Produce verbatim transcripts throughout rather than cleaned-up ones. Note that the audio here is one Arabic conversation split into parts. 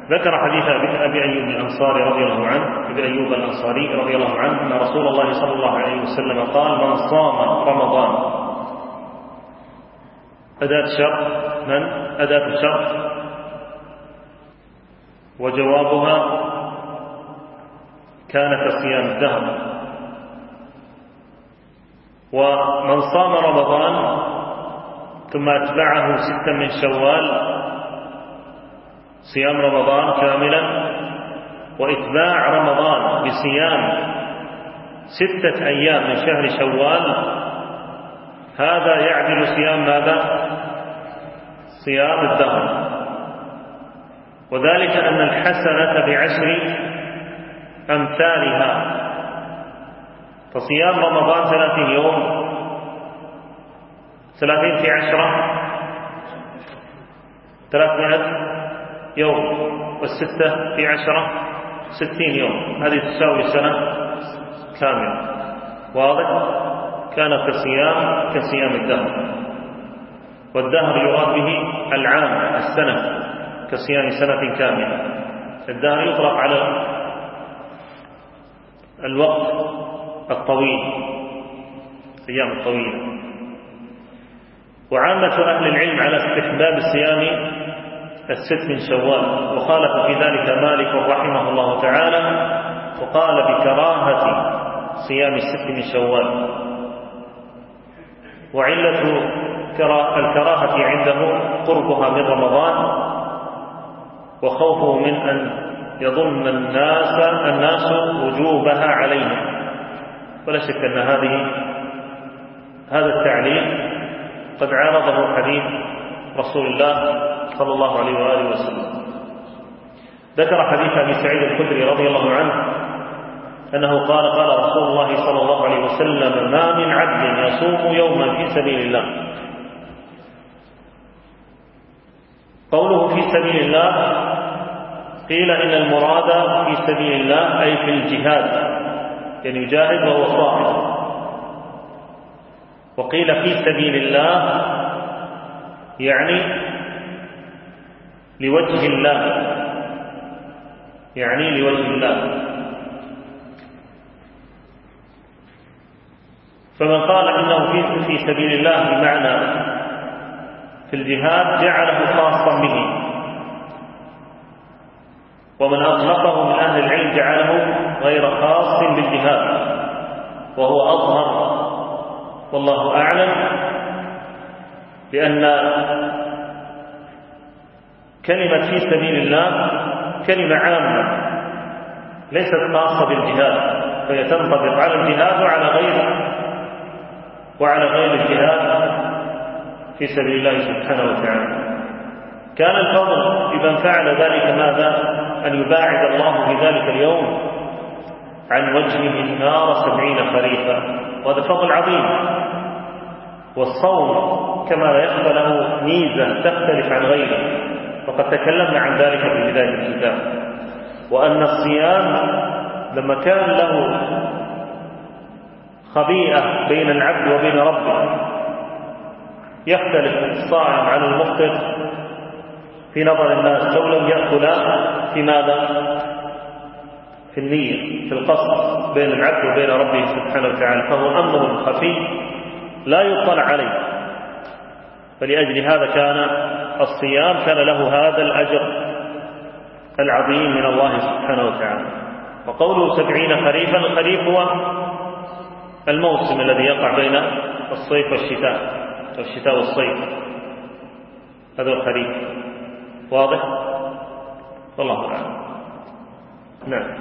ذكر حديث أبي أيوب الأنصاري رضي الله عنه أبي أيوب الأنصاري رضي الله عنه أن رسول الله صلى الله عليه وسلم قال: من صام رمضان. أداة شرط، من أداة شرط، وجوابها كان كصيام الدهر. ومن صام رمضان ثم أتبعه ستا من شوال، صيام رمضان كاملا وإتباع رمضان بصيام ستة أيام من شهر شوال، هذا يعدل صيام ماذا؟ صيام الدهر. وذلك أن الحسنة بعشر أمثالها، فصيام رمضان ثلاثين يوم، ثلاثين في عشرة ثلاثمائة يوم، والستة في عشرة ستين يوم، هذه تساوي سنة كاملة. واضح؟ كان كصيام كصيام الدهر، والدهر يراد به العام، السنة، كصيام سنة كاملة. الدهر يطلق على الوقت الطويل، الأيام الطويلة. وعامة أهل العلم على استحباب الصيام الست من شوال، وخالف في ذلك مالك رحمه الله تعالى، وقال بكراهة صيام الست من شوال. وعلة الكراهة عنده قربها من رمضان، وخوفه من أن يظن الناس الناس وجوبها عليهم. ولا شك أن هذه هذا التعليل قد عارضه حديث رسول الله صلى الله عليه وآله وسلم. ذكر حديث أبي سعيد الخدري رضي الله عنه أنه قال: قال رسول الله صلى الله عليه وسلم: ما من عبد يصوم يوما في سبيل الله. قوله في سبيل الله قيل إن المراد في سبيل الله أي في الجهاد، يعني يجاهد وهو صائم. وقيل في سبيل الله يعني لوجه الله، يعني لوجه الله. فمن قال إنه في في سبيل الله بمعنى في الجهاد جعله خاصا به، ومن أطلقه من أهل العلم جعله غير خاص بالجهاد، وهو أظهر والله أعلم، لأن كلمة في سبيل الله كلمة عامة ليست خاصة بالجهاد، فهي تنطبق على الجهاد وعلى غير وعلى غير الجهاد في سبيل الله سبحانه وتعالى. كان الفضل بمن فعل ذلك ماذا؟ أن يباعد الله في ذلك اليوم عن وجهه النار سبعين خريفا، وهذا فضل عظيم. والصوم كما لا يخفى له ميزة تختلف عن غيره، وقد تكلمنا عن ذلك في بداية الكتاب. وأن الصيام لما كان له خبيئة بين العبد وبين ربه، يختلف الصائم عن المفطر في نظر الناس لو لم يأكل في ماذا؟ في النية، في القصد بين العبد وبين ربه سبحانه وتعالى، فهو أمر خفي لا يطلع عليه. فلأجل هذا كان الصيام كان له هذا الأجر العظيم من الله سبحانه وتعالى. وقوله سبعين خريفا، الخريف هو الموسم الذي يقع بين الصيف والشتاء، والشتاء والصيف، هذا الخريف. واضح؟ والله أعلم. نعم.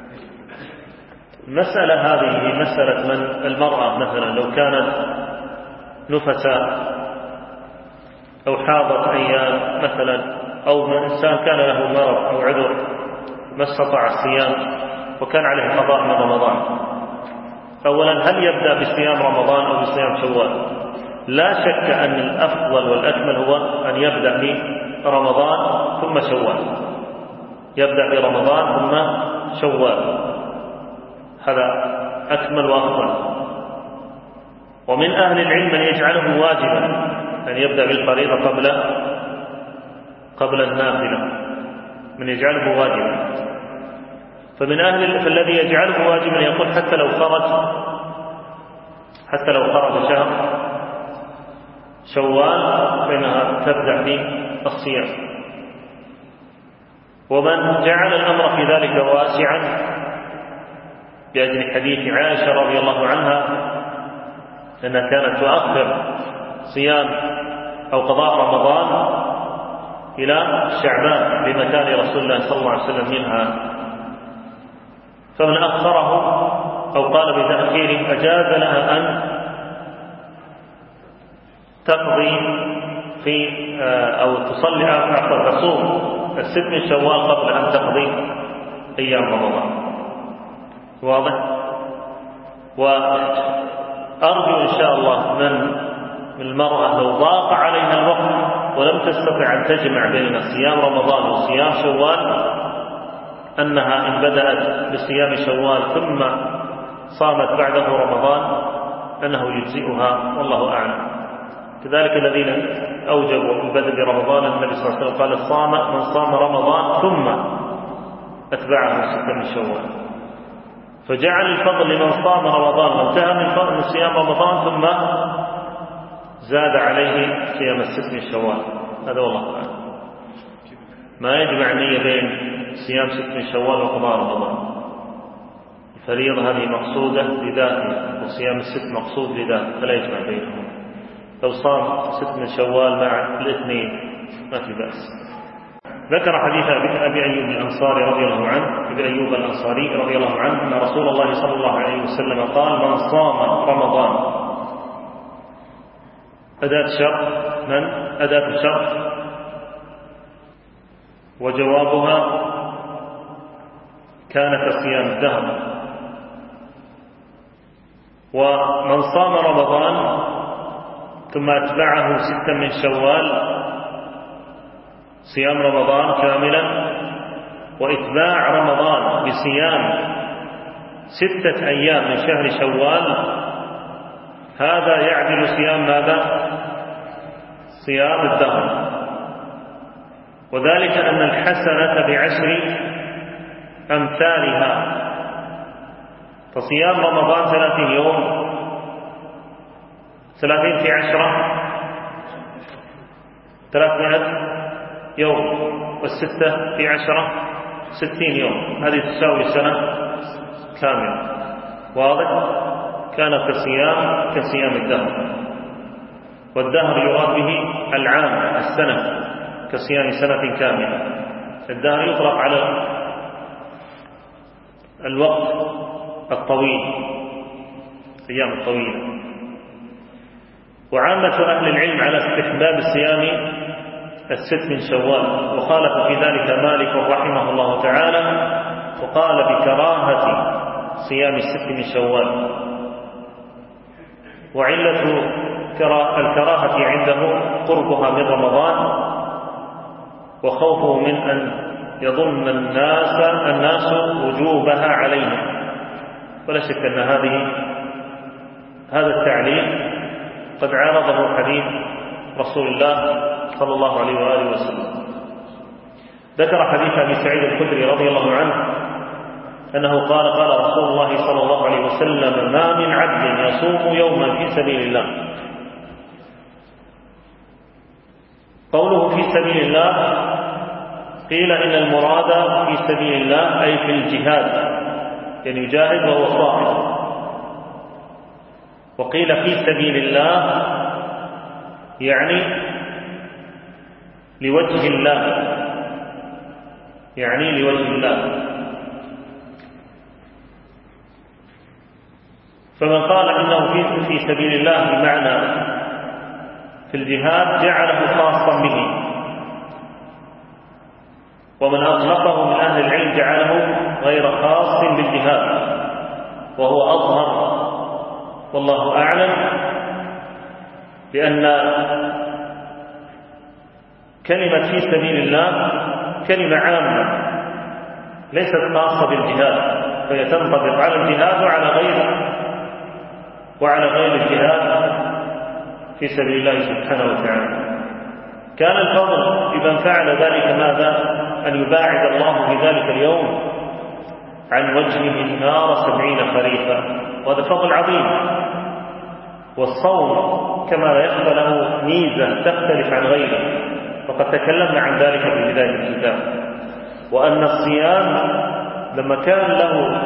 المسألة هذه مسألة من المرأة مثلا لو كانت نفساء أو حاضت أيام مثلا، أو من إنسان كان له مرض أو عذر ما استطاع الصيام وكان عليه قضاء من رمضان، أولا هل يبدأ بصيام رمضان أو بصيام شوال؟ لا شك أن الأفضل والأكمل هو أن يبدأ برمضان ثم شوال، يبدأ برمضان ثم شوال، هذا أكمل وأفضل. ومن أهل العلم من يجعله واجبا أن يبدأ بالفريضة قبل قبل النافلة، من يجعله واجبا. فمن أهل فالذي يجعله واجبا يقول حتى لو خرج حتى لو خرج شهر شوال فإنها تبدأ في الصيام. ومن جعل الأمر في ذلك واسعا بأجل حديث عائشة رضي الله عنها أنها كانت تؤخر صيام أو قضاء رمضان إلى شعبان لمكان رسول الله صلى الله عليه وسلم منها، فمن أخره أو قال بتأخيره أجاز لها أن تقضي في أو تصلي عفوا تصوم الست من شوال قبل أن تقضي أيام رمضان. واضح؟ وأرجو إن شاء الله من المرأة لو ضاق عليها الوقت ولم تستطع أن تجمع بين صيام رمضان وصيام شوال أنها إن بدأت بصيام شوال ثم صامت بعده رمضان أنه يجزئها والله أعلم. كذلك الذين أوجبوا البدء برمضان النبي صلى الله عليه وسلم قال صام من صام رمضان ثم أتبعه ستة من شوال، فجعل الفضل لمن صام رمضان وانتهى من من صيام رمضان ثم زاد عليه صيام الست من شوال. هذا والله أعلم. ما يجمع نية بين صيام ست من شوال وقضاء رمضان. الفريضة هذه مقصودة لذاتها وصيام الست مقصود لذاته فلا يجمع بينهم. لو صام ست من شوال مع الاثنين ما في بأس. ذكر حديث أبي أيوب الأنصاري رضي الله عنه أبي أيوب الأنصاري رضي الله عنه أن رسول الله صلى الله عليه وسلم قال من صام رمضان أداة شرط من أداة شرط وجوابها كان كصيام الدهر. ومن صام رمضان ثم أتبعه ستا من شوال صيام رمضان كاملا وإتباع رمضان بصيام ستة أيام من شهر شوال هذا يعدل صيام ماذا؟ صيام الدهر. وذلك أن الحسنة بعشر أمثالها، فصيام رمضان ثلاثين يوم ثلاثين في عشرة ثلاثمائة يوم والستة في عشرة ستين يوم، هذه تساوي سنة كاملة. واضح؟ كان كصيام كصيام الدهر، والدهر يراد به العام السنة كصيام سنة كاملة. الدهر يطلق على الوقت الطويل الأيام الطويلة. وعامة أهل العلم على استحباب الصيام الست من شوال، وخالف في ذلك مالك رحمه الله تعالى وقال بكراهة صيام الست من شوال. وعلة الكراهة عنده قربها من رمضان وخوفه من أن يظن الناس الناس وجوبها عليهم. ولا شك أن هذه هذا التعليل قد عارضه حديث رسول الله صلى الله عليه وآله وسلم. ذكر حديث أبي سعيد الخدري رضي الله عنه أنه قال قال رسول الله صلى الله عليه وسلم ما من عبد يصوم يوما في سبيل الله. قوله في سبيل الله قيل إن المراد في سبيل الله أي في الجهاد، يعني يجاهد وهو صائم. وقيل في سبيل الله يعني لوجه الله، يعني لوجه الله. فمن قال إنه في في سبيل الله بمعنى في الجهاد جعله خاصا به، ومن أطلقه من أهل العلم جعله غير خاص بالجهاد، وهو أظهر والله أعلم، لأن كلمة في سبيل الله كلمة عامة ليست خاصة بالجهاد، فهي تنطبق على الجهاد وعلى غيره وعلى غير الجهاد في سبيل الله سبحانه وتعالى. كان الفضل بمن فعل ذلك ماذا؟ أن يباعد الله في ذلك اليوم عن وجهه النار سبعين خريفا، وهذا فضل عظيم. والصوم كما لا يخفى له ميزة تختلف عن غيره، وقد تكلمنا عن ذلك في بداية الكتاب، وأن الصيام لما كان له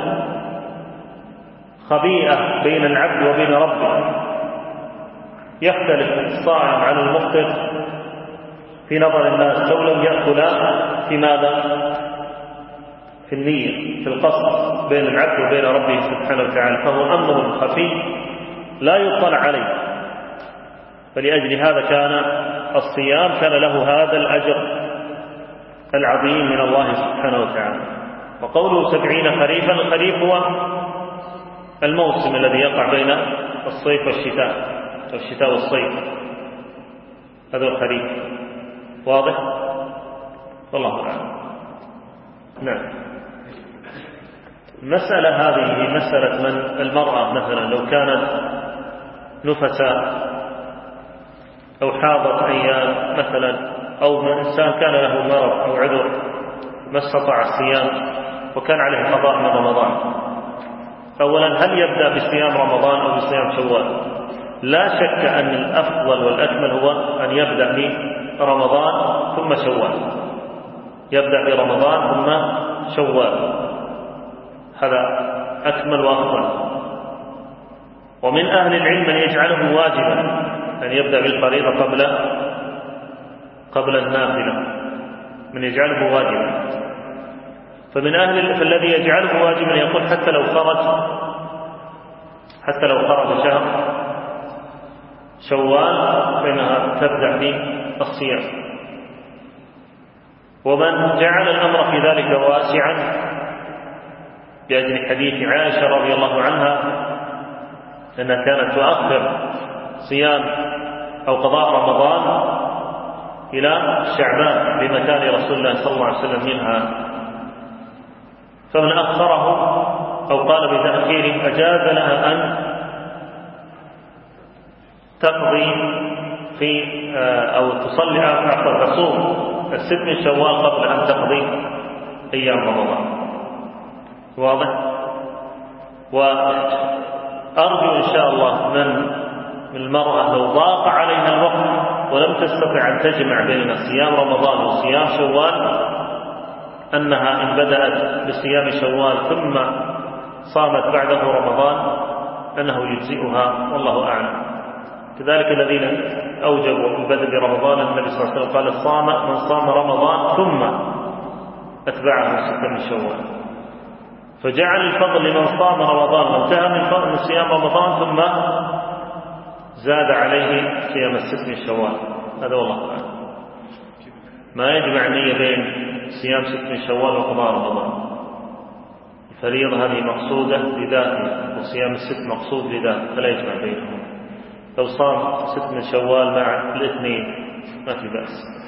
خبيئة بين العبد وبين ربه يختلف الصائم عن المفطر في نظر الناس لو لم يأكلا في ماذا؟ في النية، في القصد بين العبد وبين ربه سبحانه وتعالى، فهو أمر خفي لا يطلع عليه. فلأجل هذا كان الصيام كان له هذا الأجر العظيم من الله سبحانه وتعالى. وقوله سبعين خريفا، الخريف هو الموسم الذي يقع بين الصيف والشتاء، والشتاء والصيف، هذا الخريف. واضح؟ والله أعلم. نعم. المسألة هذه مسألة من المرأة مثلا لو كانت نفساء أو حاضت أيام مثلا، أو من إنسان كان له مرض أو عذر ما استطاع الصيام وكان عليه قضاء من رمضان، أولا هل يبدأ بصيام رمضان أو بصيام شوال؟ لا شك أن الأفضل والأكمل هو أن يبدأ برمضان ثم شوال، يبدأ برمضان ثم شوال، هذا أكمل وأفضل. ومن أهل العلم من يجعله واجبا، أن يبدأ بالفريضة قبل قبل النافلة، من يجعله واجبا. فمن أهل فالذي يجعله واجبا يقول حتى لو خرج حتى لو خرج شهر شوال فإنها تبدأ بالصيام. ومن جعل الأمر في ذلك واسعا بأجل حديث عائشة رضي الله عنها أنها كانت تؤخر صيام أو قضاء رمضان إلى شعبان بمكان رسول الله صلى الله عليه وسلم منها، فمن أخره أو قال بتأخيره أجاز لها أن تقضي في أو تصلي عفوا تصوم الست من شوال قبل أن تقضي أيام رمضان. واضح؟ وأرجو إن شاء الله من المرأة لو ضاق عليها الوقت ولم تستطع أن تجمع بين صيام رمضان وصيام شوال أنها إن بدأت بصيام شوال ثم صامت بعده رمضان أنه يجزئها، والله أعلم. كذلك الذين أوجبوا البدء برمضان النبي صلى الله عليه وسلم قال صام من صام رمضان ثم أتبعه ستة من شوال، فجعل الفضل لمن صام رمضان وانتهى من فضل من صيام رمضان ثم زاد عليه صيام الست من شوال، هذا والله أعلم. ما يجمع نية بين صيام ست من شوال وقضاء رمضان، الفريضة هذه مقصودة لذاتها وصيام الست مقصود لذاته، فلا يجمع بينهم. لو صام ست من شوال مع الاثنين ما في بأس.